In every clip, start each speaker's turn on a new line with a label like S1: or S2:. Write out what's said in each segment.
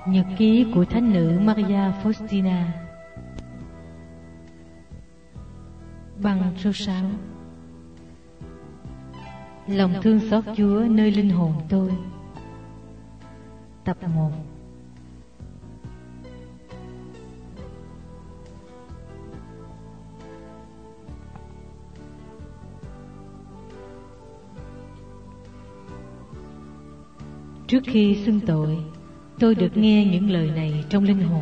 S1: Nhật ký của Thánh nữ Maria Faustina. Băng số 6. Lòng thương xót Chúa nơi linh hồn tôi. Tập 1. Trước khi xưng tội, tôi được nghe những lời này trong linh hồn.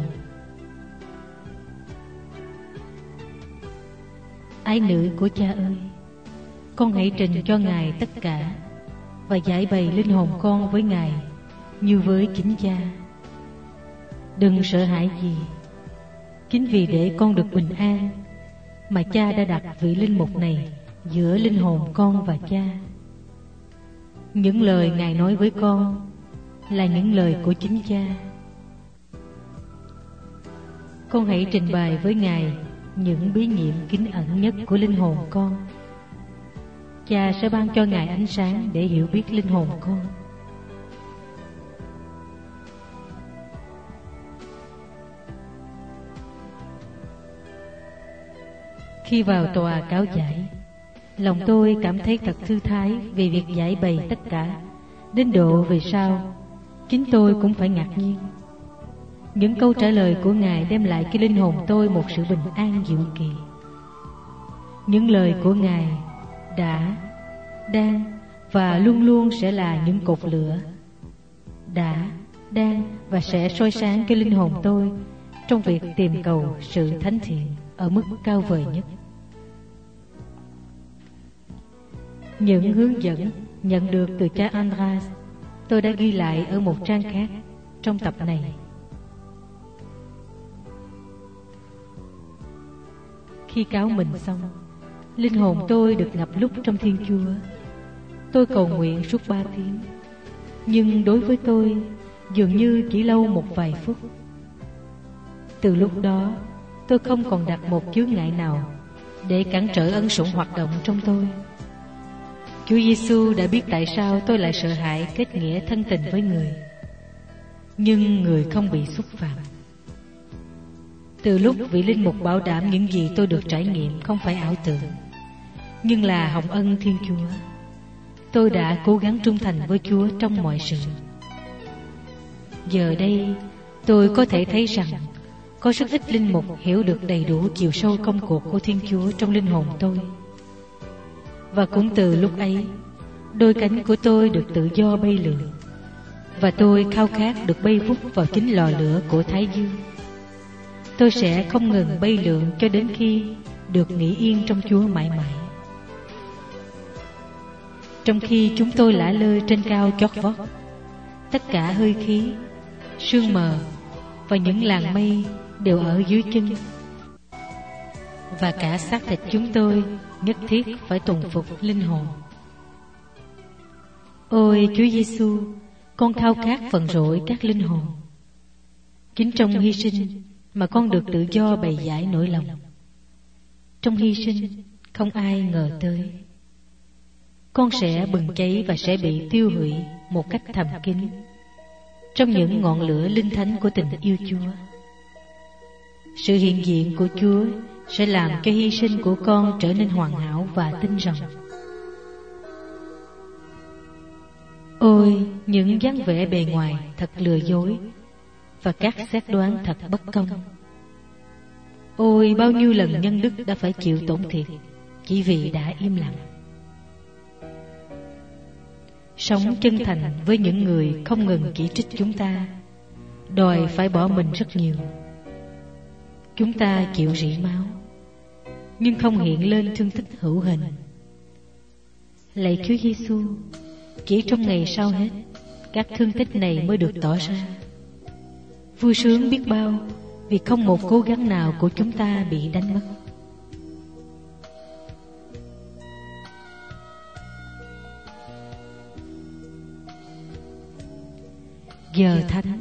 S1: Ái nữ của Cha ơi, con hãy trình cho Ngài tất cả và giải bày linh hồn con với Ngài như với chính Cha. Đừng sợ hãi gì, chính vì để con được bình an mà Cha đã đặt vị linh mục này giữa linh hồn con và Cha. Những lời Ngài nói với con là những lời của chính Cha. Con hãy trình bày với Ngài những bí nhiệm kín ẩn nhất của linh hồn con. Cha sẽ ban cho Ngài ánh sáng để hiểu biết linh hồn con. Khi vào tòa cáo giải, lòng tôi cảm thấy thật thư thái về việc giải bày tất cả, đến độ về sau chính tôi cũng phải ngạc nhiên. Những câu trả lời của Ngài đem lại cho linh hồn tôi một sự bình an diệu kỳ. Những lời của Ngài đã, đang và luôn luôn sẽ là những cột lửa đã, đang và sẽ soi sáng cho linh hồn tôi trong việc tìm cầu sự thánh thiện ở mức cao vời nhất. Những hướng dẫn nhận được từ cha Andras tôi đã ghi lại ở một trang khác trong tập này. Khi cáo mình xong, linh hồn tôi được ngập lúc trong Thiên Chúa. Tôi cầu nguyện suốt 3 tiếng, nhưng đối với tôi dường như chỉ lâu một vài phút. Từ lúc đó, tôi không còn đặt một chướng ngại nào để cản trở ân sủng hoạt động trong tôi. Chúa Giêsu đã biết tại sao tôi lại sợ hãi kết nghĩa thân tình với người, nhưng người không bị xúc phạm. Từ lúc vị linh mục bảo đảm những gì tôi được trải nghiệm không phải ảo tưởng, nhưng là hồng ân Thiên Chúa, tôi đã cố gắng trung thành với Chúa trong mọi sự. Giờ đây, tôi có thể thấy rằng có rất ít linh mục hiểu được đầy đủ chiều sâu công cuộc của Thiên Chúa trong linh hồn tôi. Và cũng từ lúc ấy, đôi cánh của tôi được tự do bay lượn, và tôi khao khát được bay vút vào chính lò lửa của Thái Dương. Tôi sẽ không ngừng bay lượn cho đến khi được nghỉ yên trong Chúa mãi mãi. Trong khi chúng tôi lả lơi trên cao chót vót, tất cả hơi khí, sương mờ và những làn mây đều ở dưới chân, và cả xác thịt chúng tôi nhất thiết phải tùng phục linh hồn. Ôi Chúa Giêsu, con khao khát phần rỗi các linh hồn. Chính trong hy sinh mà con được tự do bày giải nỗi lòng. Trong hy sinh không ai ngờ tới, con sẽ bừng cháy và sẽ bị tiêu hủy một cách thầm kín trong những ngọn lửa linh thánh của tình yêu Chúa. Sự hiện diện của Chúa sẽ làm cho hy sinh của con trở nên hoàn hảo và tinh rồng. Ôi những dáng vẻ bề ngoài thật lừa dối và các xét đoán thật bất công. Ôi bao nhiêu lần nhân đức đã phải chịu tổn thiệt chỉ vì đã im lặng. Sống chân thành với những người không ngừng chỉ trích chúng ta đòi phải bỏ mình rất nhiều. Chúng ta chịu rỉ máu nhưng không hiện lên thương tích hữu hình. Lạy Chúa Giêsu, chỉ trong ngày sau hết, các thương tích này mới được tỏ ra. Vui sướng biết bao vì không một cố gắng nào của chúng ta bị đánh mất. Giờ thánh.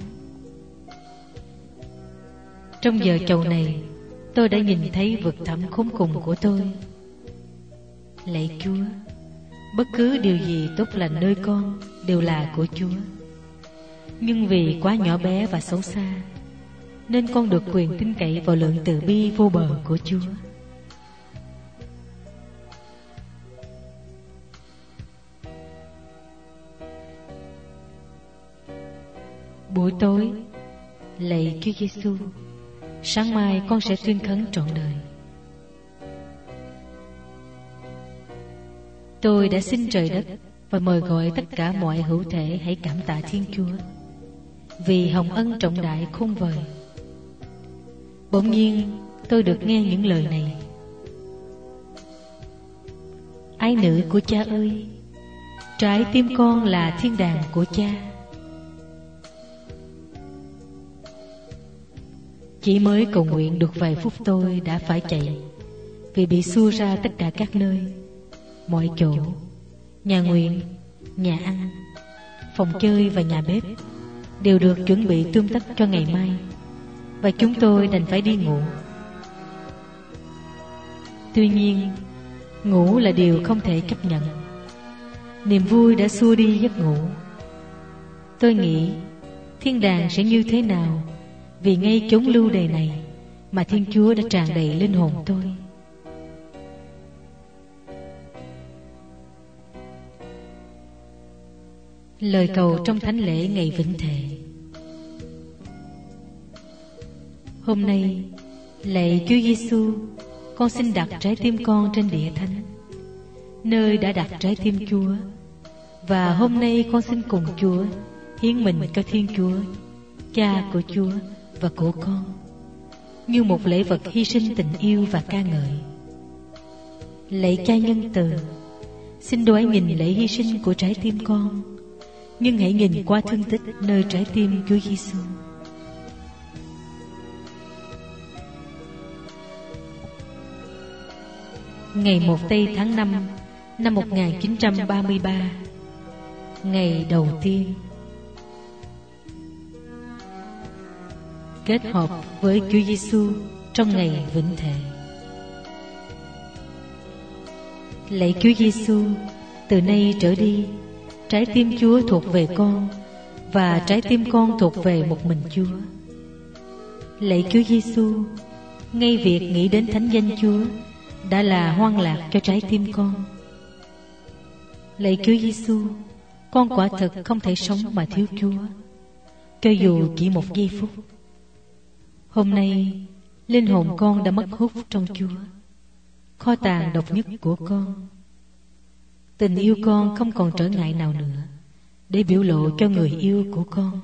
S1: Trong giờ chầu này, tôi đã nhìn thấy vực thẳm khốn cùng của tôi. Lạy Chúa, bất cứ điều gì tốt lành nơi con đều là của Chúa. nhưng vì quá nhỏ bé và xấu xa, nên con được quyền tin cậy vào lượng từ bi vô bờ của Chúa. Buổi tối, lạy Chúa Giêsu, sáng mai con sẽ tuyên khấn trọn đời. Tôi đã xin trời đất và mời gọi tất cả mọi hữu thể hãy cảm tạ Thiên Chúa vì hồng ân trọng đại khôn vời. Bỗng nhiên tôi được nghe những lời này: Ái nữ của Cha ơi, trái tim con là thiên đàng của Cha. Chỉ mới cầu nguyện được vài phút tôi đã phải chạy, vì bị xua ra tất cả các nơi, mọi chỗ, nhà nguyện, nhà ăn, phòng chơi và nhà bếp đều được chuẩn bị tươm tất cho ngày mai, và chúng tôi đành phải đi ngủ. Tuy nhiên, ngủ là điều không thể chấp nhận. Niềm vui đã xua đi giấc ngủ. Tôi nghĩ thiên đàng sẽ như thế nào, vì ngay chốn lưu đày này mà Thiên Chúa đã tràn đầy linh hồn tôi. Lời cầu trong thánh lễ ngày vĩnh thệ. Hôm nay, lạy Chúa Giêsu, con xin đặt trái tim con trên địa thánh, nơi đã đặt trái tim Chúa. Và hôm nay con xin cùng Chúa hiến mình cho Thiên Chúa, Cha của Chúa và của con, như một lễ vật hy sinh tình yêu và ca ngợi. Lạy Cha nhân từ, xin đoái nhìn lễ hy sinh của trái tim con, nhưng hãy nhìn qua thương tích nơi trái tim Chúa Giêsu. Ngày 1 Tây tháng 5 năm 1933, ngày đầu tiên kết hợp với Chúa Giêsu trong ngày vĩnh thệ. Lạy Chúa Giêsu, từ nay trở đi, trái tim Chúa thuộc về con, và trái tim con thuộc về một mình Chúa. Lạy Chúa Giêsu, ngay việc nghĩ đến thánh danh Chúa đã là hoan lạc cho trái tim con. Lạy Chúa Giêsu, con quả thực không thể sống mà thiếu Chúa, cho dù chỉ một giây phút. Hôm nay, linh hồn con đã mất hút trong Chúa, kho tàng độc nhất của con. Tình yêu con không còn trở ngại nào nữa để biểu lộ cho người yêu của con.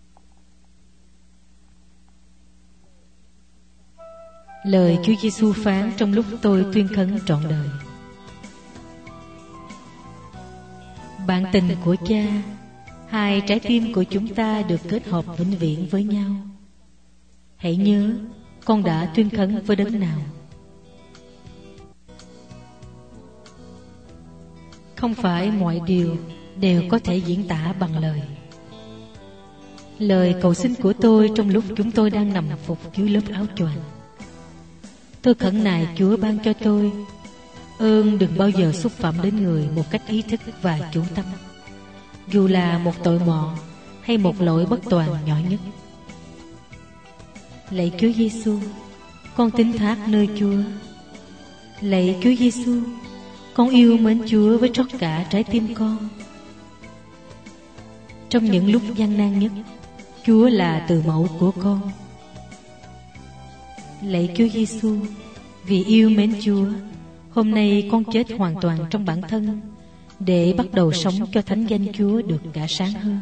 S1: Lời Chúa Giêsu phán trong lúc tôi tuyên khấn trọn đời: Bạn tình của Cha, hai trái tim của chúng ta được kết hợp vĩnh viễn với nhau. Hãy nhớ, con đã tuyên khấn với đấng nào. Không phải mọi điều đều có thể diễn tả bằng lời. Lời cầu xin của tôi trong lúc chúng tôi đang nằm phục dưới lớp áo choàng, tôi khẩn nài Chúa ban cho tôi ơn đừng bao giờ xúc phạm đến người một cách ý thức và chủ tâm, dù là một tội mọn hay một lỗi bất toàn nhỏ nhất. Lạy Chúa Giêsu, con tín thác nơi Chúa. Lạy Chúa Giêsu, con yêu mến Chúa với trót cả trái tim con. Trong những lúc gian nan nhất, Chúa là từ mẫu của con. Lạy Chúa Giêsu, vì yêu mến Chúa, hôm nay con chết hoàn toàn trong bản thân để bắt đầu sống cho thánh danh Chúa được cả sáng hơn.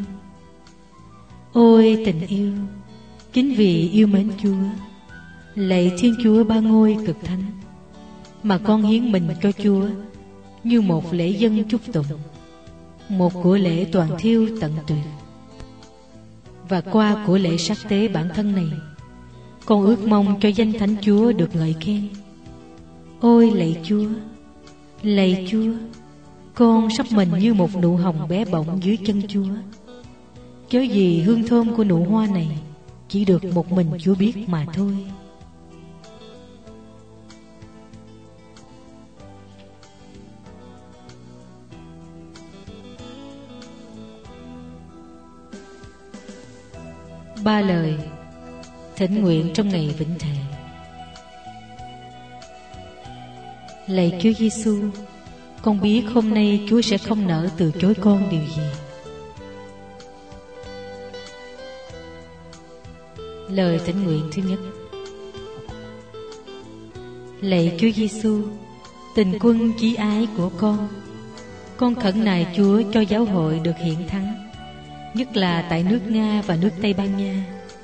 S1: Ôi tình yêu, chính vì yêu mến Chúa, lạy Thiên Chúa Ba Ngôi cực thánh, mà con hiến mình cho Chúa như một lễ dâng chúc tụng, một của lễ toàn thiêu tận tuyệt. Và qua của lễ sát tế bản thân này, con ước mong cho danh thánh Chúa được ngợi khen. Ôi lạy Chúa, con sắp mình như một nụ hồng bé bỏng dưới chân Chúa. Chớ gì hương thơm của nụ hoa này chỉ được một mình Chúa biết mà thôi. Ba lời thỉnh nguyện trong ngày vĩnh thệ. Lạy Chúa Giêsu, con biết hôm nay Chúa sẽ không nỡ từ chối con điều gì. Lời thỉnh nguyện thứ nhất. Lạy Chúa Giêsu, tình quân chí ái của con khẩn nài Chúa cho giáo hội được hiển thắng, nhất là tại nước Nga và nước Tây Ban Nha.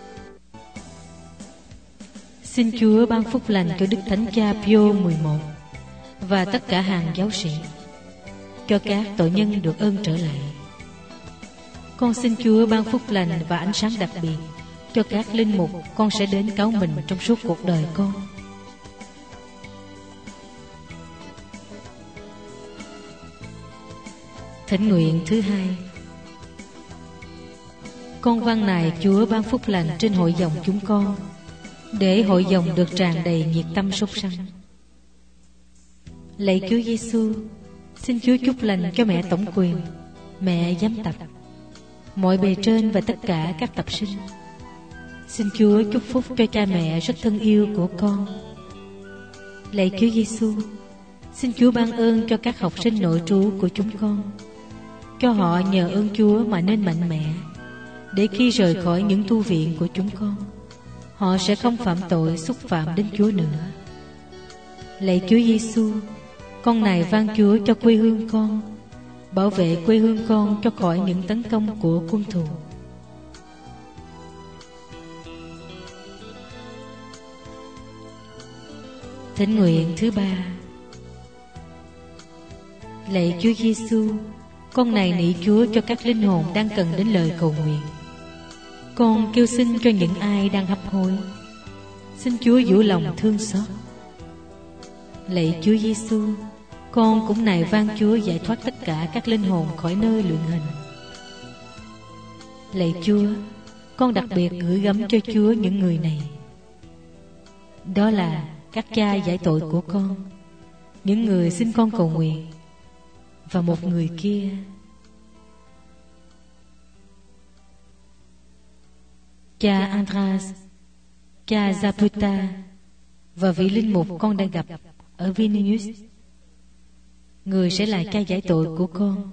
S1: Xin Chúa ban phúc lành cho Đức Thánh Cha Pio 11 và tất cả hàng giáo sĩ, cho các tội nhân được ơn trở lại. Con xin Chúa ban phúc lành và ánh sáng đặc biệt cho các linh mục con sẽ đến cáo mình trong suốt cuộc đời con. Thỉnh nguyện thứ hai. Con van nài Chúa ban phúc lành trên hội dòng chúng con, để hội dòng được tràn đầy nhiệt tâm sốt sắng. Lạy Chúa Giêsu, xin Chúa chúc lành cho mẹ tổng quyền, mẹ giám tập, mọi bề trên và tất cả các tập sinh. Xin Chúa chúc phúc cho cha mẹ rất thân yêu của con. Lạy Chúa Giêsu, xin Chúa ban ơn cho các học sinh nội trú của chúng con, cho họ nhờ ơn Chúa mà nên mạnh mẽ, để khi rời khỏi những tu viện của chúng con, họ sẽ không phạm tội xúc phạm đến Chúa nữa. Lạy Chúa Giêsu, con nài van Chúa cho quê hương con, bảo vệ quê hương con cho khỏi những tấn công của quân thù. Thỉnh nguyện thứ ba. Lạy Chúa Giêsu, con nài nỉ Chúa cho các linh hồn đang cần đến lời cầu nguyện. Con kêu xin cho những ai đang hấp hối, xin Chúa dịu lòng thương xót. Lạy Chúa Giêsu, con cũng nài van Chúa giải thoát tất cả các linh hồn khỏi nơi luyện hình. Lạy Chúa, con đặc biệt gửi gắm cho Chúa những người này. Đó là các cha giải tội của con, những người xin con cầu nguyện, và một người kia. Cha Andras, cha Zaputa và vị linh mục con đang gặp ở Vilnius, người sẽ là cha giải tội của con.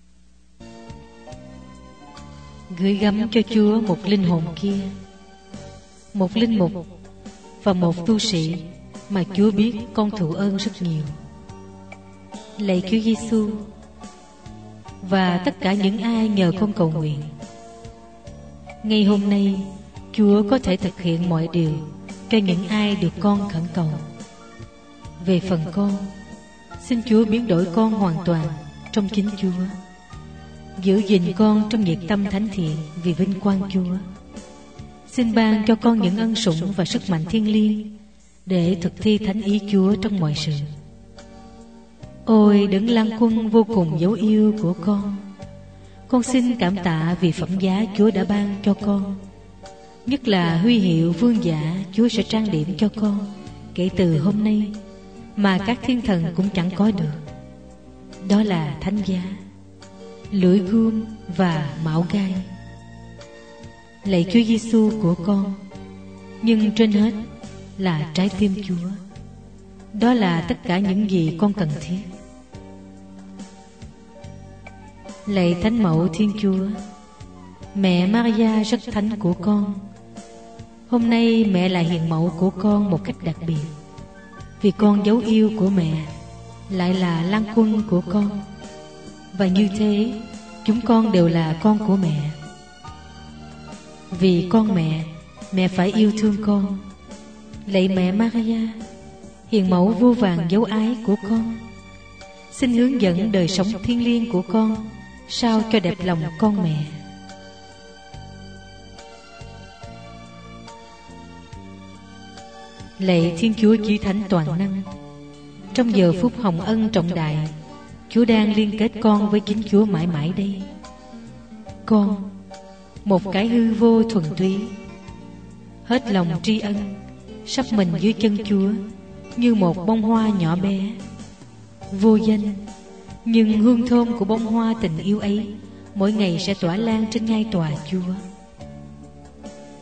S1: Gửi gắm cho Chúa một linh hồn kia, một linh mục và một tu sĩ mà Chúa biết con thụ ơn rất nhiều. Lạy Chúa Giêsu, và tất cả những ai nhờ con cầu nguyện, ngày hôm nay Chúa có thể thực hiện mọi điều cho những ai được con khẩn cầu. Về phần con, xin Chúa biến đổi con hoàn toàn trong chính Chúa, giữ gìn con trong nhiệt tâm thánh thiện vì vinh quang Chúa. Xin ban cho con những ân sủng và sức mạnh thiêng liêng để thực thi thánh ý Chúa trong mọi sự. Ôi Đấng Lan Quân vô cùng dấu yêu của con xin cảm tạ vì phẩm giá Chúa đã ban cho con, nhất là huy hiệu vương giả Chúa sẽ trang điểm cho con kể từ hôm nay mà các thiên thần cũng chẳng có được. Đó là thánh giá, lưỡi gươm và mão gai. Lạy Chúa Giêsu của con, nhưng trên hết là trái tim Chúa. Đó là tất cả những gì con cần thiết. Lạy Thánh Mẫu Thiên Chúa, mẹ Maria rất thánh của con, hôm nay mẹ là hiền mẫu của con một cách đặc biệt, vì con dấu yêu của mẹ lại là Lan Quân của con, và như thế chúng con đều là con của mẹ. Vì con mẹ phải yêu thương con. Lạy mẹ Maria, hiền mẫu vô vàn dấu ái của con, xin hướng dẫn đời sống thiêng liêng của con sao cho đẹp lòng con mẹ. Lạy Thiên Chúa Chí Thánh toàn năng, trong giờ phút hồng ân trọng đại, Chúa đang liên kết con với chính Chúa mãi mãi đây. Con, một cái hư vô thuần túy, hết lòng tri ân, sắp mình dưới chân Chúa như một bông hoa nhỏ bé, vô danh, nhưng hương thơm của bông hoa tình yêu ấy mỗi ngày sẽ tỏa lan trên ngai tòa Chúa.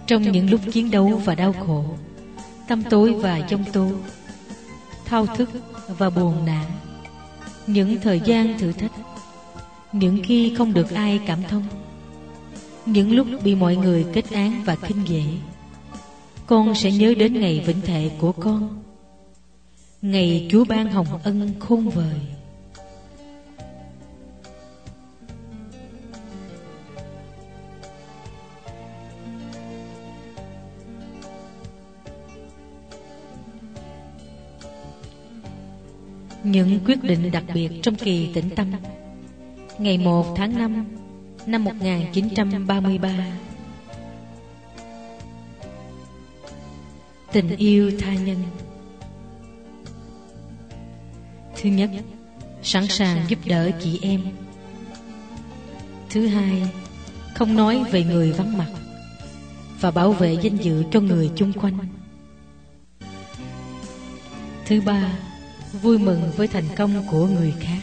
S1: Trong những lúc chiến đấu và đau khổ, tăm tối và giông tố, thao thức và buồn nản, những thời gian thử thách, những khi không được ai cảm thông, những lúc bị mọi người kết án và khinh dễ, con sẽ nhớ đến ngày vĩnh thệ của con, ngày Chúa ban hồng ân khôn vời. Những quyết định đặc biệt trong kỳ tĩnh tâm. Ngày 1 tháng 5 năm 1933. Tình yêu tha nhân. Thứ nhất, sẵn sàng giúp đỡ chị em. Thứ hai, không nói về người vắng mặt và bảo vệ danh dự cho người chung quanh. Thứ ba, vui mừng với thành công của người khác.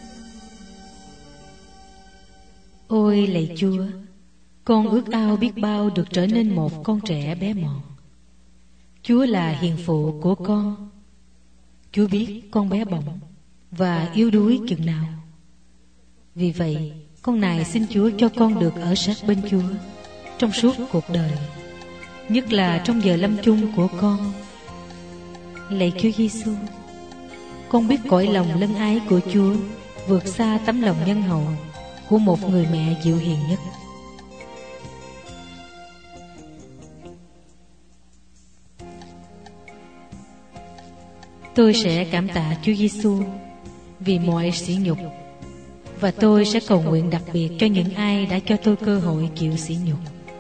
S1: Ôi lạy Chúa, con ước ao biết bao được trở nên một con trẻ bé mọn. Chúa là hiền phụ của con. Chúa biết con bé bỏng và yếu đuối chừng nào. Vì vậy, con nài xin Chúa cho con được ở sát bên Chúa trong suốt cuộc đời, nhất là trong giờ lâm chung của con. Lạy Chúa Giêsu, con biết cõi lòng lân ái của Chúa vượt xa tấm lòng nhân hậu của một người mẹ dịu hiền nhất. Tôi sẽ cảm tạ Chúa Giêsu vì mọi sỉ nhục, và tôi sẽ cầu nguyện đặc biệt cho những ai đã cho tôi cơ hội chịu sỉ nhục.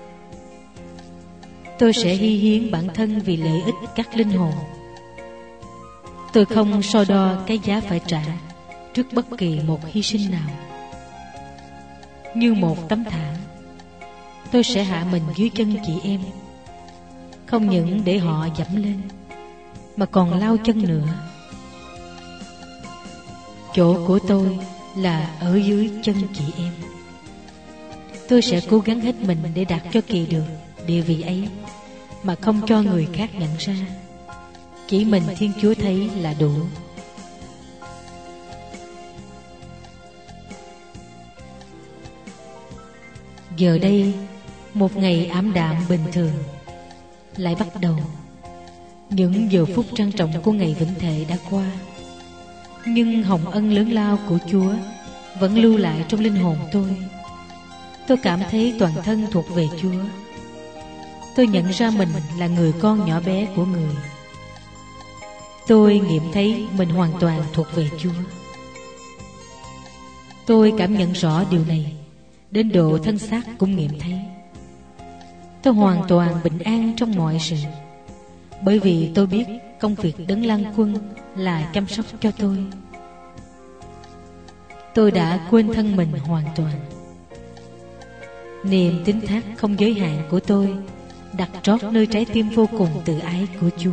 S1: Tôi sẽ hy hiến bản thân vì lợi ích các linh hồn. Tôi không so đo cái giá phải trả trước bất kỳ một hy sinh nào. Như một tấm thảm, tôi sẽ hạ mình dưới chân chị em, không những để họ dẫm lên, mà còn lao chân nữa. Chỗ của tôi là ở dưới chân chị em. Tôi sẽ cố gắng hết mình để đạt cho kỳ được địa vị ấy, mà không cho người khác nhận ra. Chỉ mình Thiên Chúa thấy là đủ. Giờ đây, một ngày ảm đạm bình thường lại bắt đầu. Những giờ phút trang trọng của ngày vĩnh thệ đã qua, nhưng hồng ân lớn lao của Chúa vẫn lưu lại trong linh hồn tôi. Tôi cảm thấy toàn thân thuộc về Chúa. Tôi nhận ra mình là người con nhỏ bé của Người. Tôi nghiệm thấy mình hoàn toàn thuộc về Chúa. Tôi cảm nhận rõ điều này, đến độ thân xác cũng nghiệm thấy. Tôi hoàn toàn bình an trong mọi sự, bởi vì tôi biết công việc Đấng Lăng Quân là chăm sóc cho tôi. Tôi đã quên thân mình hoàn toàn. Niềm tín thác không giới hạn của tôi đặt trót nơi trái tim vô cùng từ ái của Chúa.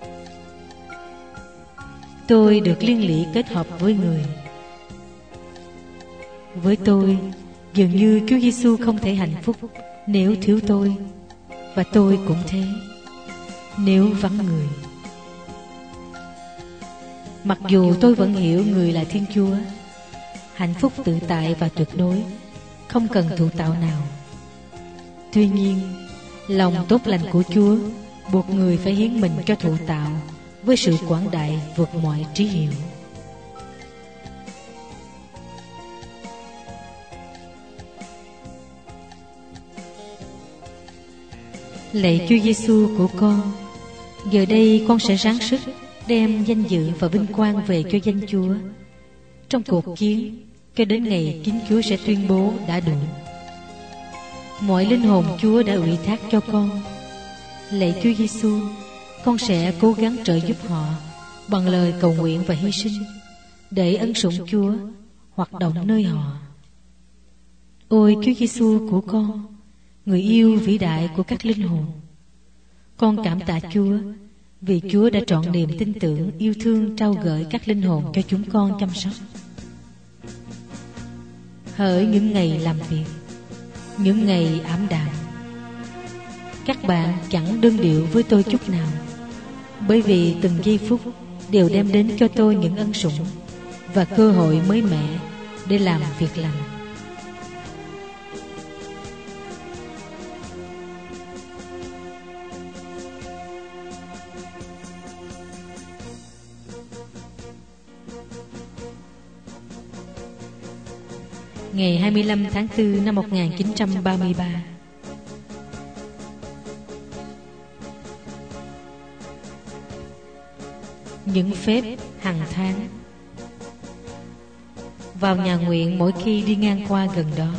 S1: Tôi được liên lụy kết hợp với Người. Với tôi, dường như Chúa Giêsu không thể hạnh phúc nếu thiếu tôi, và tôi cũng thế nếu vắng Người. Mặc dù tôi vẫn hiểu Người là Thiên Chúa, hạnh phúc tự tại và tuyệt đối, không cần thụ tạo nào. Tuy nhiên, lòng tốt lành của Chúa buộc Người phải hiến mình cho thụ tạo với sự quảng đại vượt mọi trí hiểu. Lạy Chúa Giêsu của con, giờ đây con sẽ ráng sức đem danh dự và vinh quang về cho danh Chúa trong cuộc chiến cho đến ngày chính Chúa sẽ tuyên bố đã đủ. Mọi linh hồn Chúa đã ủy thác cho con. Lạy Chúa Giêsu, con sẽ cố gắng trợ giúp họ bằng lời cầu nguyện và hy sinh, để ân sủng Chúa hoạt động nơi họ. Ôi Chúa Giêsu của con, người yêu vĩ đại của các linh hồn, con cảm tạ Chúa vì Chúa đã trọn niềm tin tưởng yêu thương trao gửi các linh hồn cho chúng con chăm sóc. Hỡi những ngày làm việc, những ngày ảm đạm, các bạn chẳng đơn điệu với tôi chút nào, bởi vì từng giây phút đều đem đến cho tôi những ân sủng và cơ hội mới mẻ để làm việc lành. Ngày 25 tháng 4 năm 1933, những phép hàng tháng. Vào nhà nguyện mỗi khi đi ngang qua gần đó,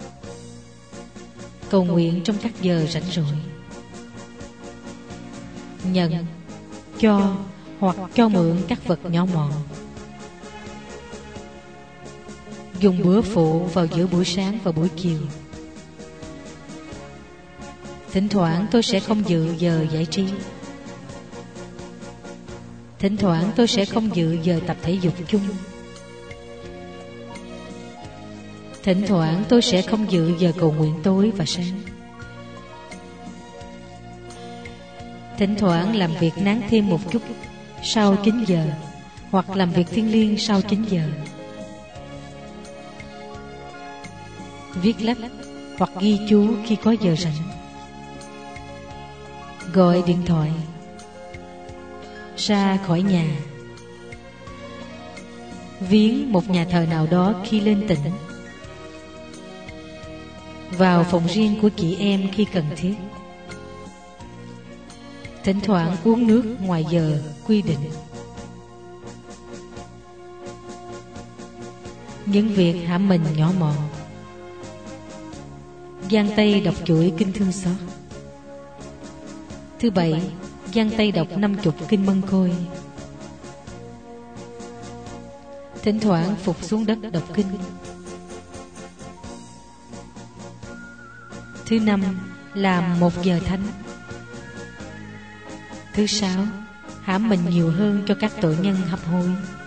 S1: cầu nguyện trong các giờ rảnh rỗi, nhận, cho hoặc cho mượn các vật nhỏ mọn, dùng bữa phụ vào giữa buổi sáng và buổi chiều. Thỉnh thoảng tôi sẽ không dự giờ giải trí. Thỉnh thoảng tôi sẽ không dự giờ tập thể dục chung. Thỉnh thoảng tôi sẽ không dự giờ cầu nguyện tối và sáng. Thỉnh thoảng làm việc nán thêm một chút sau 9 giờ, hoặc làm việc thiêng liêng sau 9 giờ. Viết lách hoặc ghi chú khi có giờ rảnh. Gọi điện thoại. Ra khỏi nhà. Viếng một nhà thờ nào đó khi lên tỉnh. Vào phòng riêng của chị em khi cần thiết. Thỉnh thoảng uống nước ngoài giờ quy định. Những việc hãm mình nhỏ mọn. Giang tay đọc chuỗi kinh Thương Xót. Thứ Bảy, giang tay đọc 50 kinh Mân Côi. Thỉnh thoảng phục xuống đất đọc kinh. Thứ Năm, làm 1 giờ thánh. Thứ Sáu, hãm mình nhiều hơn cho các tội nhân hấp hối.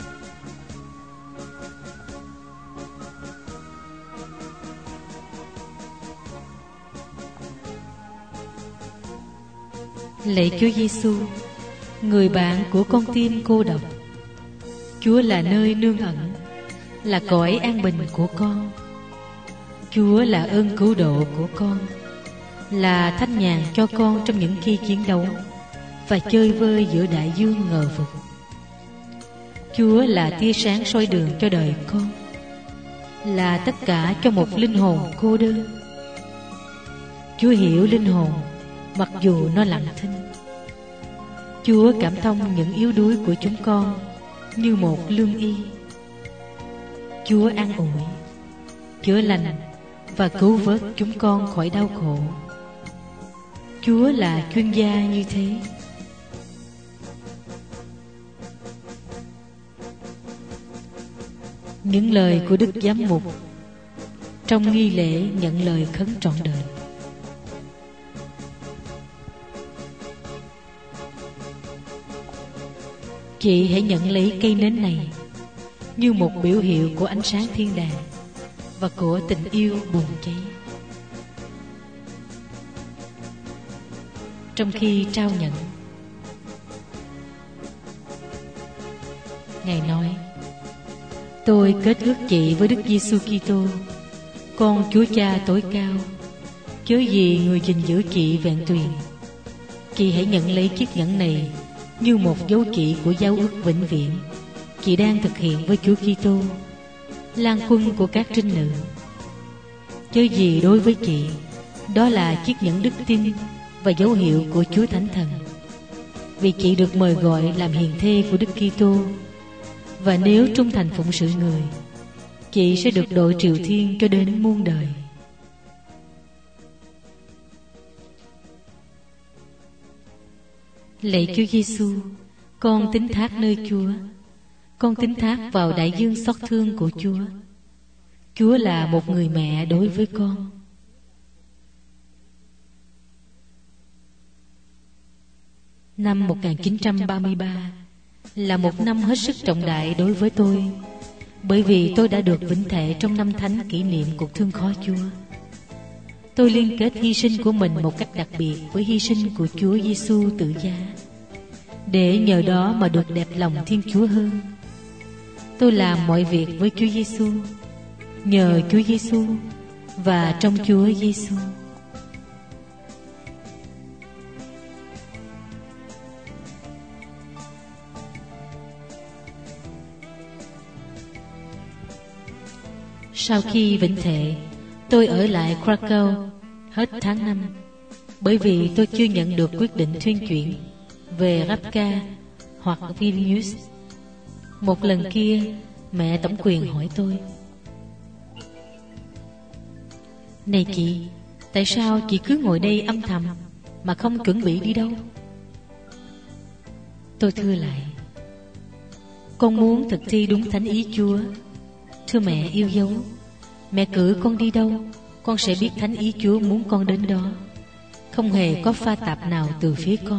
S1: Lạy Chúa Giêsu, người bạn của con tim cô độc. Chúa là nơi nương ẩn, là cõi an bình của con. Chúa là ơn cứu độ của con, là thanh nhàn cho con trong những khi chiến đấu và chơi vơi giữa đại dương ngờ vực. Chúa là tia sáng soi đường cho đời con, là tất cả cho một linh hồn cô đơn. Chúa hiểu linh hồn mặc dù nó lặng thinh. Chúa cảm thông những yếu đuối của chúng con như một lương y. Chúa an ủi, chữa lành và cứu vớt chúng con khỏi đau khổ. Chúa là chuyên gia như thế. Những lời của Đức Giám mục trong nghi lễ nhận lời khấn trọn đời. Chị hãy nhận lấy cây nến này như một biểu hiệu của ánh sáng thiên đàng và của tình yêu bùng cháy. Trong khi trao nhận, Ngài nói: Tôi kết ước chị với Đức Giêsu Kitô, con Chúa Cha tối cao, chớ gì người gìn giữ chị vẹn tuyền. Chị hãy nhận lấy chiếc nhẫn này như một dấu chỉ của giao ước vĩnh viễn chị đang thực hiện với Chúa Kitô, lang quân của các trinh nữ. Chớ gì đối với chị, đó là chiếc nhẫn đức tin và dấu hiệu của Chúa Thánh Thần, vì chị được mời gọi làm hiền thê của Đức Kitô, và nếu trung thành phụng sự người, chị sẽ được đội triệu thiên cho đến muôn đời. Lạy Chúa Giêsu, con tín thác nơi Chúa. Con tín thác vào đại dương xót thương của Chúa. Chúa là một người mẹ đối với con. Năm 1933 là một năm hết sức trọng đại đối với tôi, bởi vì tôi đã được vĩnh thệ trong năm thánh kỷ niệm cuộc thương khó Chúa. tôi liên kết hy sinh của mình một cách đặc biệt với hy sinh của Chúa Giêsu tự giá, để nhờ đó mà được đẹp lòng Thiên Chúa hơn. Tôi làm mọi việc với Chúa Giêsu, nhờ Chúa Giêsu và trong Chúa Giêsu. Sau khi vĩnh thệ, tôi ở lại Krakow hết tháng 5, bởi vì tôi chưa nhận được quyết định thuyên chuyển về Rabka hoặc Vilnius. Một lần kia, mẹ tổng quyền hỏi tôi: "Này chị, tại sao chị cứ ngồi đây âm thầm mà không chuẩn bị đi đâu?" Tôi thưa lại: "Con muốn thực thi đúng thánh ý Chúa. Thưa mẹ yêu dấu, mẹ cử con đi đâu, con sẽ biết thánh ý Chúa muốn con đến đó, không hề có pha tạp nào từ phía con."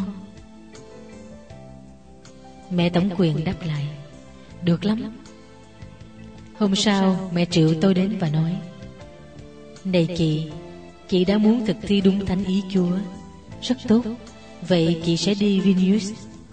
S1: Mẹ tổng quyền đáp lại: "Được lắm." Hôm sau, mẹ triệu tôi đến và nói: "Này chị đã muốn thực thi đúng thánh ý Chúa. Rất tốt, vậy chị sẽ đi Vilnius."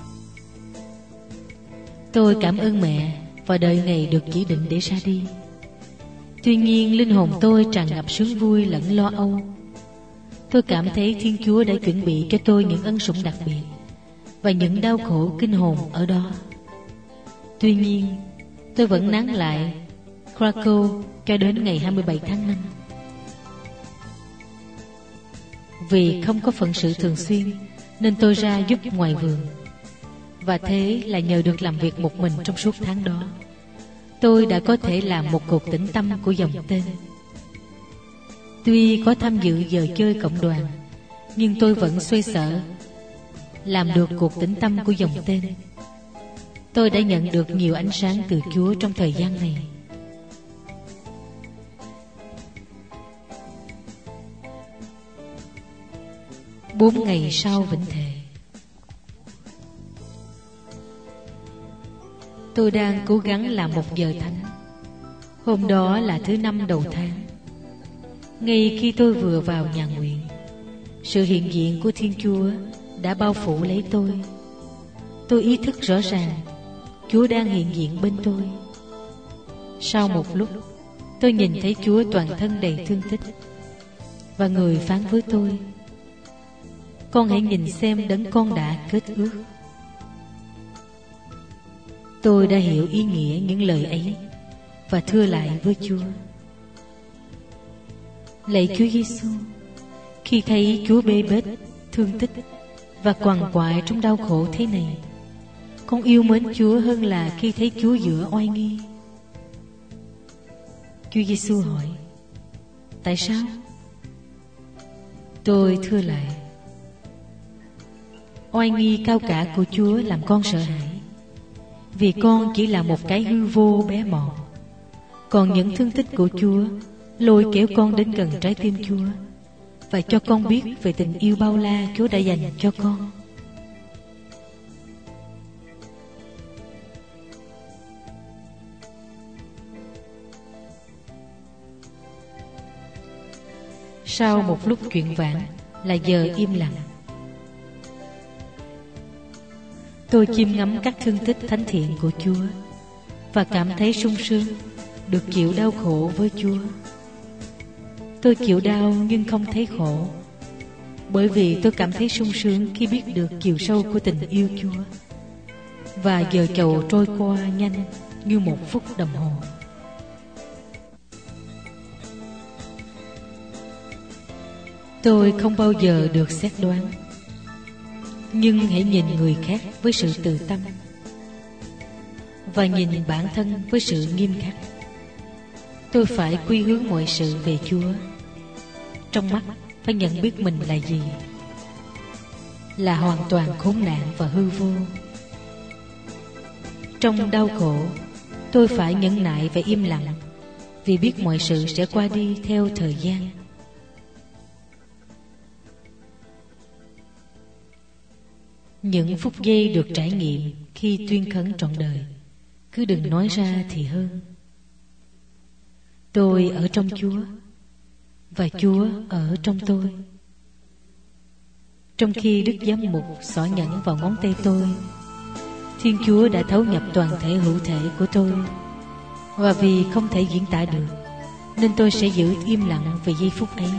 S1: Tôi cảm ơn mẹ và đợi ngày được chỉ định để ra đi. Tuy nhiên, linh hồn tôi tràn ngập sướng vui lẫn lo âu. Tôi cảm thấy Thiên Chúa đã chuẩn bị cho tôi những ân sủng đặc biệt và những đau khổ kinh hồn ở đó. Tuy nhiên, tôi vẫn nán lại Krakow cho đến ngày 27 tháng 5. Vì không có phận sự thường xuyên nên tôi ra giúp ngoài vườn, và thế là nhờ được làm việc một mình trong suốt tháng đó, tôi đã có thể làm một cuộc tĩnh tâm của dòng tên. Tuy có tham dự giờ chơi cộng đoàn, nhưng tôi vẫn xoay sở làm được cuộc tĩnh tâm của dòng tên. Tôi đã nhận được nhiều ánh sáng từ Chúa trong thời gian này. Bốn ngày sau vĩnh thệ, tôi đang cố gắng làm một giờ thánh. Hôm đó là thứ 5 đầu tháng. Ngay khi tôi vừa vào nhà nguyện, sự hiện diện của Thiên Chúa đã bao phủ lấy tôi. Tôi ý thức rõ ràng Chúa đang hiện diện bên tôi. Sau một lúc, tôi nhìn thấy Chúa toàn thân đầy thương tích, và người phán với tôi: "Con hãy nhìn xem đấng con đã kết ước." Tôi đã hiểu ý nghĩa những lời ấy và thưa lại với Chúa: "Lạy Chúa Giêsu, khi thấy Chúa bê bết, thương tích và quằn quại trong đau khổ thế này, con yêu mến Chúa hơn là khi thấy Chúa giữa oai nghi." Chúa Giêsu hỏi: "Tại sao?" Tôi thưa lại: "Oai nghi cao cả của Chúa làm con sợ hãi, vì con chỉ là một cái hư vô bé mọn. Còn những thương tích của Chúa lôi kéo con đến gần trái tim Chúa và cho con biết về tình yêu bao la Chúa đã dành cho con." Sau một lúc chuyện vãn là giờ im lặng. Tôi chiêm ngắm các thương tích thánh thiện của Chúa và cảm thấy sung sướng được chịu đau khổ với Chúa. Tôi chịu đau nhưng không thấy khổ, bởi vì tôi cảm thấy sung sướng khi biết được chiều sâu của tình yêu Chúa. Và giờ chầu trôi qua nhanh như một phút đồng hồ. Tôi không bao giờ được xét đoán, nhưng hãy nhìn người khác với sự từ tâm và nhìn bản thân với sự nghiêm khắc. Tôi phải quy hướng mọi sự về Chúa. Trong mắt phải nhận biết mình là gì, là hoàn toàn khốn nạn và hư vô. Trong đau khổ, tôi phải nhẫn nại và im lặng, vì biết mọi sự sẽ qua đi theo thời gian. Những phút giây được trải nghiệm khi tuyên khấn trọn đời, cứ đừng nói ra thì hơn. Tôi ở trong Chúa, và Chúa ở trong tôi. Trong khi Đức Giám mục xỏ nhẫn vào ngón tay tôi, Thiên Chúa đã thấu nhập toàn thể hữu thể của tôi. Và vì không thể diễn tả được, nên tôi sẽ giữ im lặng về giây phút ấy.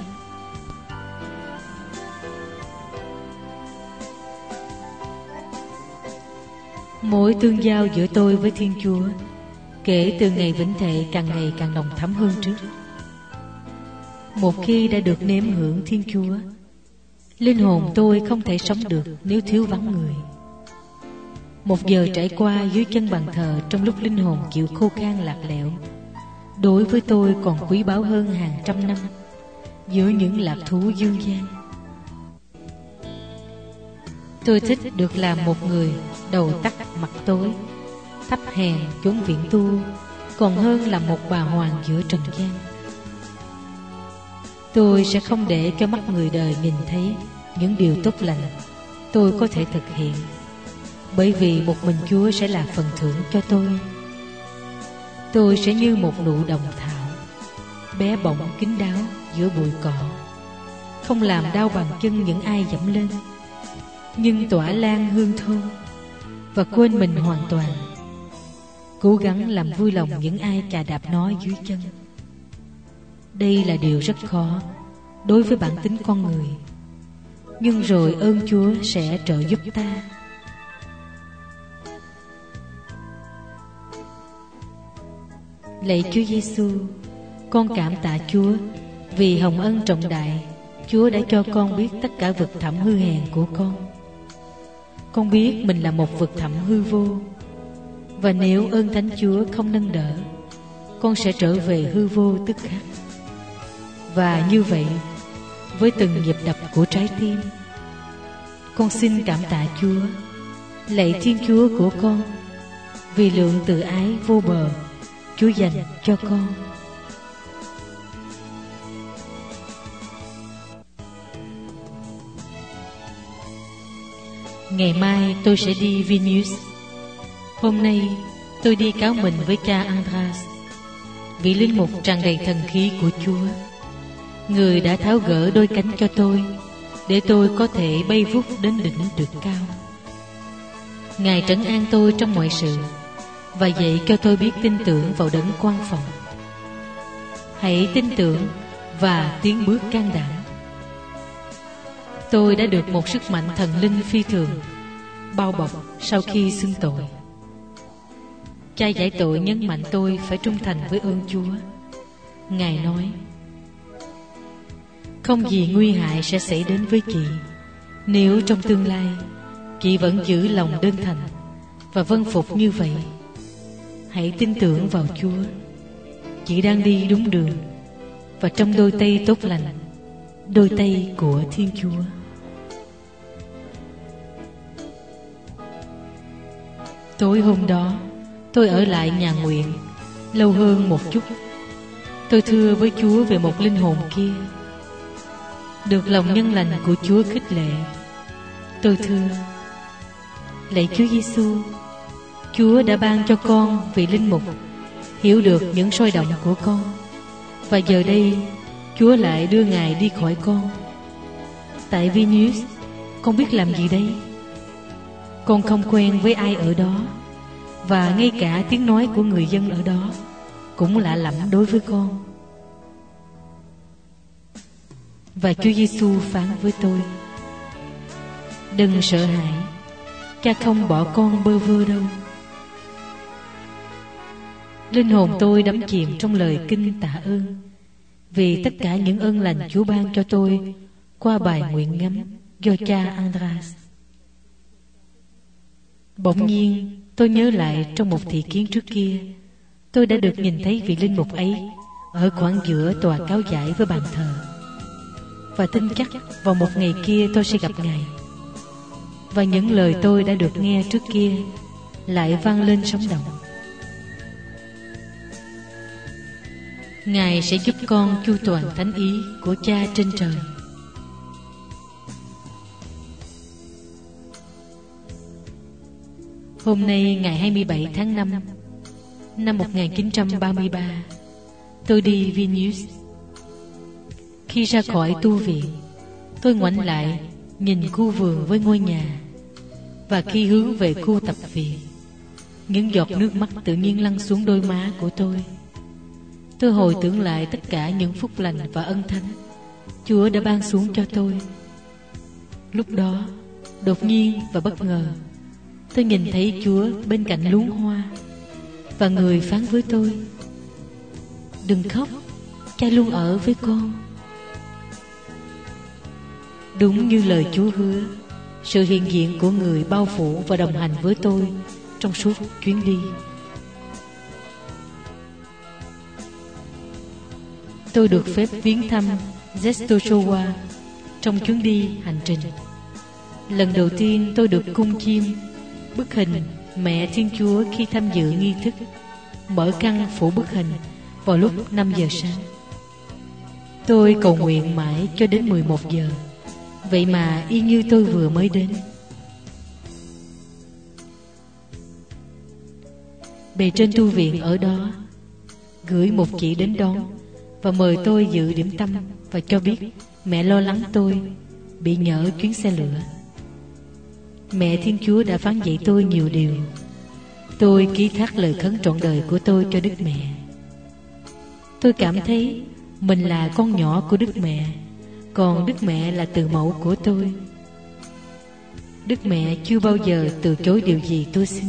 S1: Mối tương giao giữa tôi với Thiên Chúa kể từ ngày vĩnh thệ càng ngày càng nồng thắm hơn trước. Một khi đã được nếm hưởng Thiên Chúa, linh hồn tôi không thể sống được nếu thiếu vắng người. Một giờ trải qua dưới chân bàn thờ trong lúc linh hồn chịu khô khan lạc lẽo, đối với tôi còn quý báu hơn hàng trăm năm giữa những lạc thú dương gian. Tôi thích được làm một người đầu tắt mặt tối, thấp hèn chốn viện tu, còn hơn là một bà hoàng giữa trần gian. Tôi sẽ không để cho mắt người đời nhìn thấy những điều tốt lành tôi có thể thực hiện, bởi vì một mình Chúa sẽ là phần thưởng cho tôi. Tôi sẽ như một nụ đồng thảo, bé bỏng kín đáo giữa bụi cỏ, không làm đau bàn chân những ai dẫm lên, nhưng tỏa lan hương thơm và quên mình hoàn toàn, cố gắng làm vui lòng những ai chà đạp nó dưới chân. Đây là điều rất khó đối với bản tính con người, nhưng rồi ơn Chúa sẽ trợ giúp ta. Lạy Chúa Giêsu, con cảm tạ Chúa vì hồng ân trọng đại Chúa đã cho con biết tất cả vực thẳm hư hèn của con. Con biết mình là một vực thẳm hư vô, và nếu ơn Thánh Chúa không nâng đỡ, con sẽ trở về hư vô tức khắc. Và như vậy, với từng nhịp đập của trái tim, con xin cảm tạ Chúa, lạy Thiên Chúa của con, vì lượng từ ái vô bờ Chúa dành cho con. Ngày mai tôi sẽ đi Vilnius. Hôm nay tôi đi cáo mình với cha Andras, vị linh mục tràn đầy thần khí của Chúa, người đã tháo gỡ đôi cánh cho tôi để tôi có thể bay vút đến đỉnh được cao. Ngài trấn an tôi trong mọi sự và dạy cho tôi biết tin tưởng vào đấng quan phòng. Hãy tin tưởng và tiến bước can đảm. Tôi đã được một sức mạnh thần linh phi thường bao bọc sau khi xưng tội. Cha giải tội nhấn mạnh tôi phải trung thành với ơn Chúa. Ngài nói: không gì nguy hại sẽ xảy đến với chị nếu trong tương lai chị vẫn giữ lòng đơn thành và vâng phục như vậy. Hãy tin tưởng vào Chúa. Chị đang đi đúng đường và trong đôi tay tốt lành, đôi tay của Thiên Chúa. Tối hôm đó, tôi ở lại nhà nguyện lâu hơn một chút. Tôi thưa với Chúa về một linh hồn kia. Được lòng nhân lành của Chúa khích lệ, tôi thưa: lạy Chúa Giêsu, Chúa đã ban cho con vị linh mục hiểu được những soi động của con, và giờ đây Chúa lại đưa Ngài đi khỏi con. Tại Vilnius, con biết làm gì đây? Con không quen với ai ở đó, và ngay cả tiếng nói của người dân ở đó cũng lạ lẫm đối với con. Và Chúa Giêsu phán với tôi: đừng sợ hãi, cha không bỏ con bơ vơ đâu. Linh hồn tôi đắm chìm trong lời kinh tạ ơn vì tất cả những ơn lành Chúa ban cho tôi qua bài nguyện ngắm do cha Andras. Bỗng nhiên tôi nhớ lại trong một thị kiến trước kia, tôi đã được nhìn thấy vị linh mục ấy ở khoảng giữa tòa cáo giải với bàn thờ, và tin chắc vào một ngày kia tôi sẽ gặp Ngài. Và những lời tôi đã được nghe trước kia lại vang lên sống động. Ngài sẽ giúp con chu toàn thánh ý của Cha trên trời. Hôm nay ngày 27 tháng 5 năm 1933, tôi đi Vilnius. Khi ra khỏi tu viện, tôi ngoảnh lại nhìn khu vườn với ngôi nhà, và khi hướng về khu tập viện, những giọt nước mắt tự nhiên lăn xuống đôi má của tôi. Tôi hồi tưởng lại tất cả những phúc lành và ân thánh Chúa đã ban xuống cho tôi. Lúc đó, đột nhiên và bất ngờ, tôi nhìn thấy Chúa bên cạnh luống hoa, và Người phán với tôi: "Đừng khóc, Cha luôn ở với con." Đúng như lời Chúa hứa, sự hiện diện của Người bao phủ và đồng hành với tôi trong suốt chuyến đi. Tôi được phép viếng thăm Częstochowa trong chuyến đi hành trình. Lần đầu tiên tôi được cung chiêm bức hình Mẹ Thiên Chúa khi tham dự nghi thức mở căn phủ bức hình vào lúc 5 giờ sáng. Tôi cầu nguyện mãi cho đến 11 giờ. Vậy mà y như tôi vừa mới đến. Bề trên tu viện ở đó gửi một chị đến đón và mời tôi dự điểm tâm, và cho biết mẹ lo lắng tôi bị nhỡ chuyến xe lửa. Mẹ Thiên Chúa đã phán dạy tôi nhiều điều. Tôi ký thác lời khấn trọn đời của tôi cho Đức Mẹ. Tôi cảm thấy mình là con nhỏ của Đức Mẹ, còn Đức Mẹ là từ mẫu của tôi. Đức Mẹ chưa bao giờ từ chối điều gì tôi xin.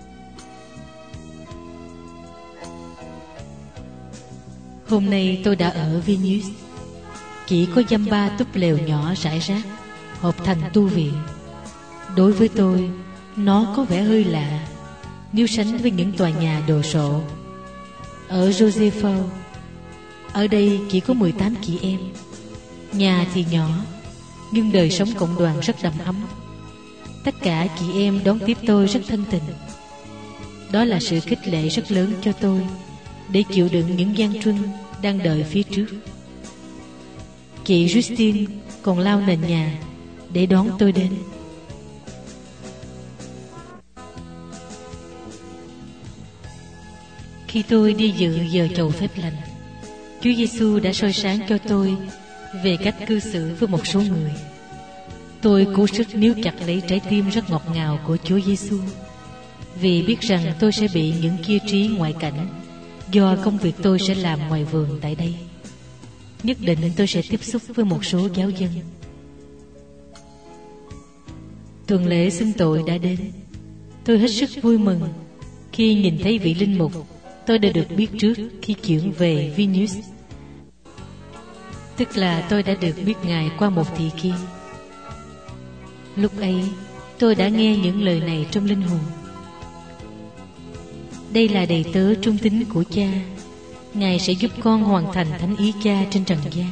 S1: Hôm nay tôi đã ở Vilnius. Chỉ có dăm ba túp lều nhỏ rải rác hợp thành tu viện. Đối với tôi, nó có vẻ hơi lạ nếu sánh với những tòa nhà đồ sộ ở Józefov. Ở đây chỉ có 18 chị em. Nhà thì nhỏ, nhưng đời sống cộng đoàn rất đầm ấm. Tất cả chị em đón tiếp tôi rất thân tình. Đó là sự khích lệ rất lớn cho tôi để chịu đựng những gian truân đang đợi phía trước. Chị Justine còn lau nền nhà để đón tôi đến. Khi tôi đi dự giờ chầu phép lành, Chúa Giêsu đã soi sáng cho tôi về cách cư xử với một số người. Tôi cố sức níu chặt lấy trái tim rất ngọt ngào của Chúa Giêsu, vì biết rằng tôi sẽ bị những kia trí ngoại cảnh do công việc tôi sẽ làm ngoài vườn tại đây. Nhất định tôi sẽ tiếp xúc với một số giáo dân. Tuần lễ xưng tội đã đến. Tôi hết sức vui mừng khi nhìn thấy vị linh mục tôi đã được biết trước khi chuyển về Vilnius. Tức là tôi đã được biết Ngài qua một thị kiên. Lúc ấy tôi đã nghe những lời này trong linh hồn: "Đây là đầy tớ trung tín của Cha. Ngài sẽ giúp con hoàn thành thánh ý Cha trên trần gian."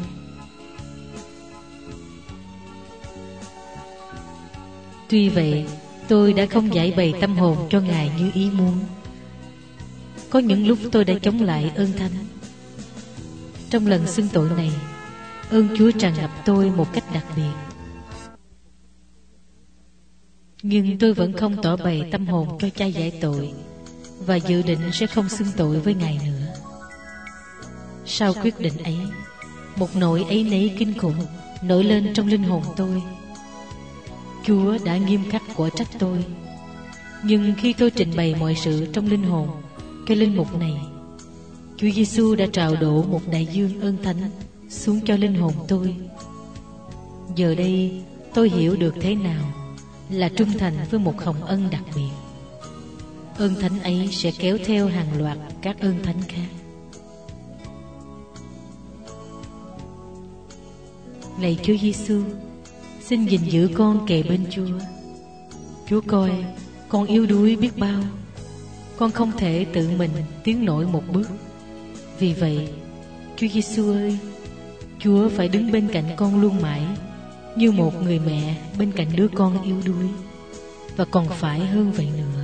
S1: Tuy vậy, tôi đã không giải bày tâm hồn cho Ngài như ý muốn. Có những lúc tôi đã chống lại ơn thánh. Trong lần xưng tội này, ơn Chúa tràn ngập tôi một cách đặc biệt. Nhưng tôi vẫn không tỏ bày tâm hồn cho Cha giải tội, và dự định sẽ không xưng tội với Ngài nữa. Sau quyết định ấy, một nỗi áy náy kinh khủng nổi lên trong linh hồn tôi. Chúa đã nghiêm khắc quả trách tôi, nhưng khi tôi trình bày mọi sự trong linh hồn cho linh mục này, Chúa Giêsu đã trào đổ một đại dương ơn thánh xuống cho linh hồn tôi. Giờ đây tôi hiểu được thế nào là trung thành với một hồng ân đặc biệt. Ơn thánh ấy sẽ kéo theo hàng loạt các ơn thánh khác. Lạy Chúa Giêsu, xin gìn giữ con kề bên Chúa. Chúa coi con yếu đuối biết bao. Con không thể tự mình tiến nổi một bước. Vì vậy, Chúa Giêsu ơi, Chúa phải đứng bên cạnh con luôn mãi, như một người mẹ bên cạnh đứa con yếu đuối, và còn phải hơn vậy nữa.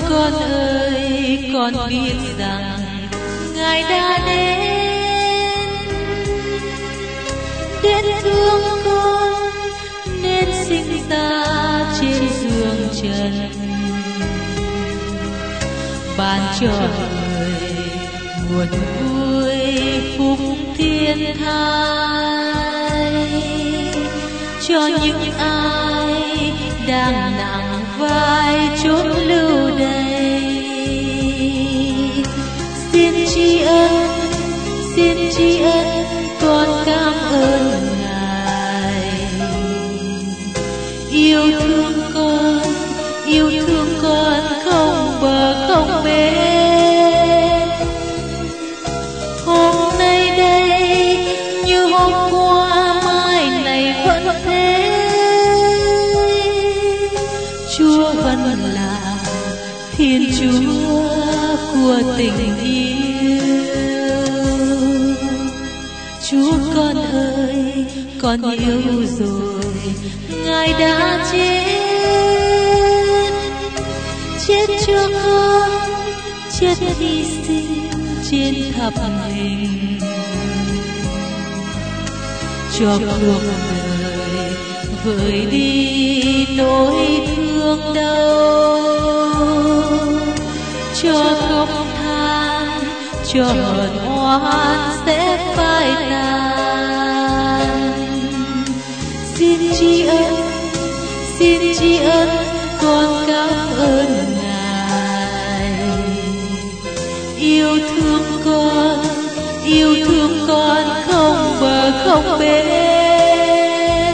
S1: con ơi, con biết rằng Ngài đã đến thương con nên sinh ra trên giường trần, ban cho người nguồn vui phúc thiên thai, cho những ai đang nặng vai chốn lưu đày. Xin tri ân con cảm ơn Ngài, yêu thương con không bờ không bến. Hôm nay đây như hôm qua, mai này vẫn thế, Chúa vẫn là Thiên Chúa của tình yêu. Chúa con ơi, con yêu rồi, Ngài đã chết cho con, chết hy sinh trên thập hình, cho cuộc đời vơi đi nỗi thương đau, cho khóc than, cho hờn oán sẽ phai tàn. Xin tri ân con cảm ơn Ngài, yêu thương con không bờ không bến.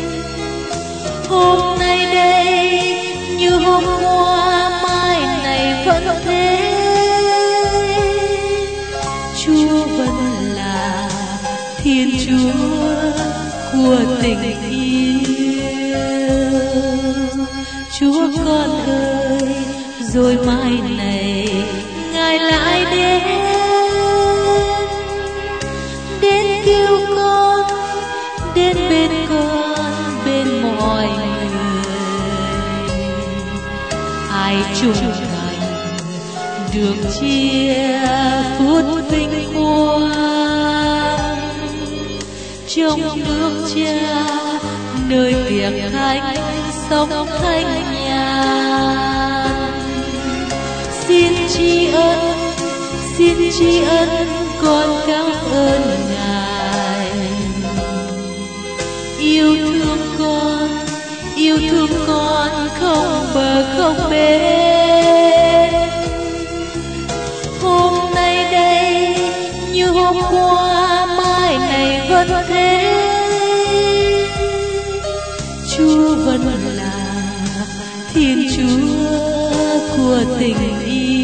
S1: Hôm nay đây như hôm qua, mai này vẫn thế, Chúa vẫn là Thiên Chúa của tình yêu. Chúa con ơi, rồi mai này Ngài lại đến kêu con, đến bên con, bên mọi người. Ai trung thành được chia phút vinh quang, trong nước Cha nơi tiệc thánh sống thanh nhàn. Xin tri ân con cảm ơn Ngài, yêu thương con không bờ không bến. Hôm nay đây như hôm qua, mai này vẫn thế, Chúa vẫn là Thiên Chúa của tình yêu.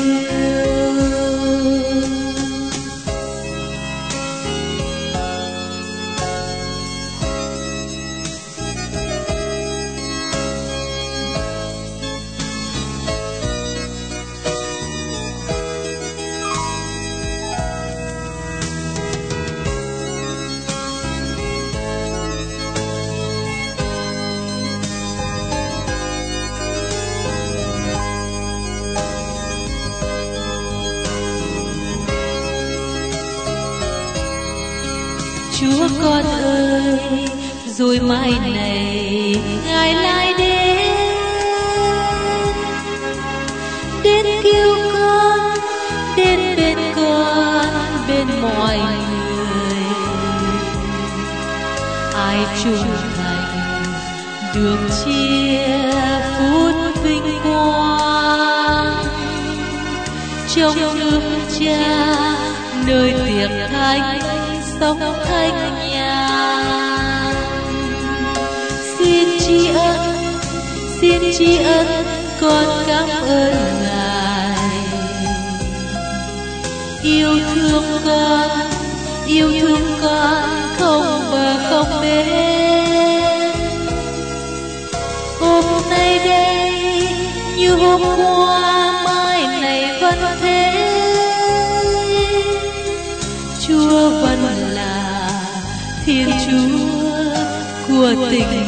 S1: Chúa con ơi, rồi mai này Ngài lại đến kêu con, đến bên con, bên mọi người. Ai trung thành được chia phút vinh quang, trong nước Cha nơi tiệc thánh sống thanh nhàn. Xin tri ân con cảm ơn Ngài, yêu thương con không bờ không bến. Hôm nay đây như hôm qua, mai này vẫn thế, Chúa vẫn là Thiên Chúa của tình